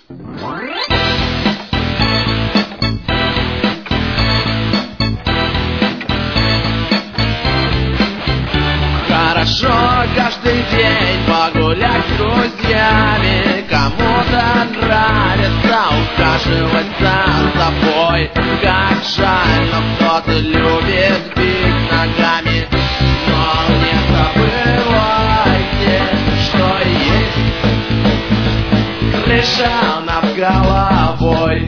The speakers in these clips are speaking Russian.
Хорошо каждый день погулять с друзьями, кому-то нравится ухаживать за собой. Как жаль, но кто-то любит бить ногами. Но не забывайте, что есть крыша над головой.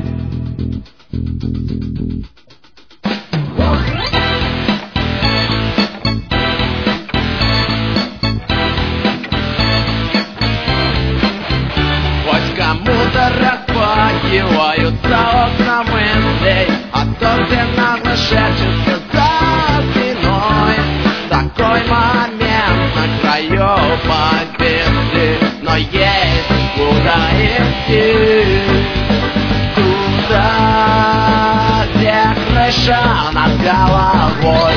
Кому-то распахиваются окна мыслей о том, где нагло шепчется за спиной. Такой момент на краю победы, но есть куда идти. Туда, где крыша над головой.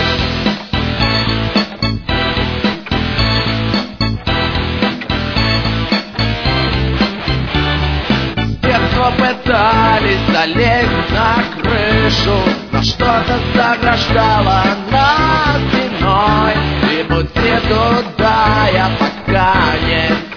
Пытались залезть на крышу, но что-то заграждало нас спиной. И пути туда я пока не